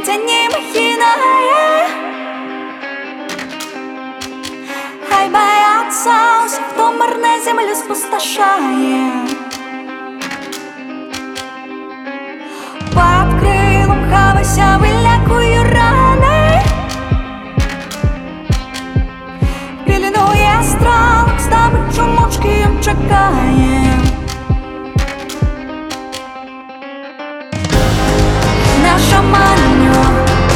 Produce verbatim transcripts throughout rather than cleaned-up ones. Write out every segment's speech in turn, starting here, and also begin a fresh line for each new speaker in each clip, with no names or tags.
тени махиная. Хай боятся всех, кто марно землю спустошает. Под крылом хаоса вылякую раны, пеленуя страх, здобичу мовчки їм чекає. Наша маньо,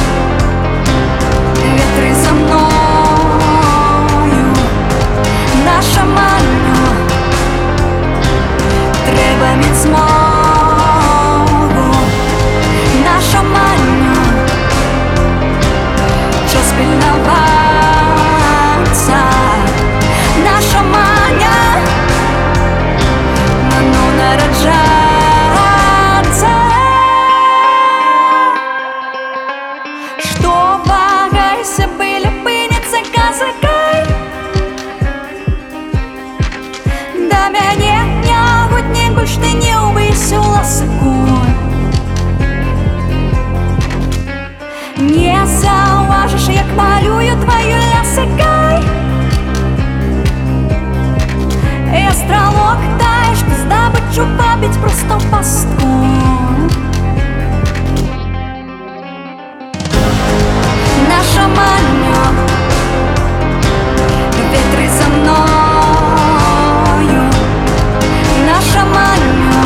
вітри за мною. Наша маньо, треба міцного. Наша маньо, час пильноваться. Наша маня, ману нараджаться. Что вагайся, были пынется казакай. Да мяне нягодні гучти не увысю ласку. Не заўважыш, як малюю твою лясыкай. Я стрелок тай, што здабычу пабіць просто в пастку. Наша маньо, ветры за мною. Наша маньо,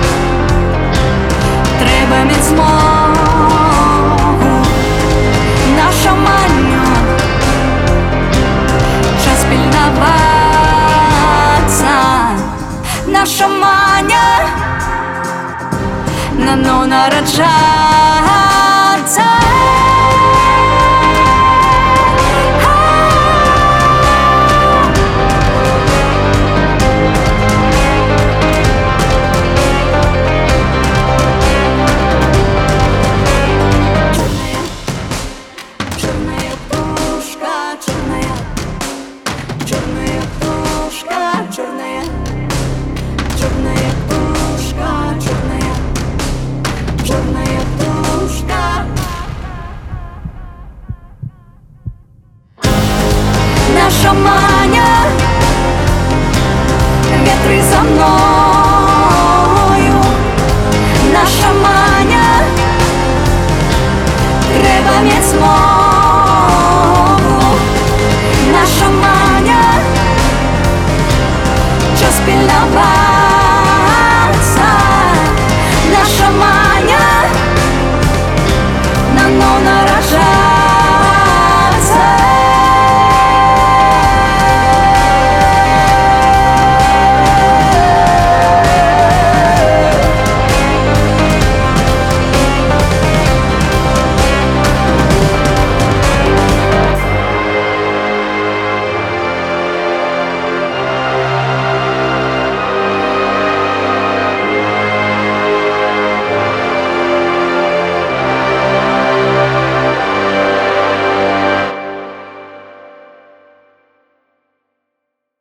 треба міцного. Наша маньо, час пильноваться. Наша маня, нано нараджаться. Наша маня, ветры за мной.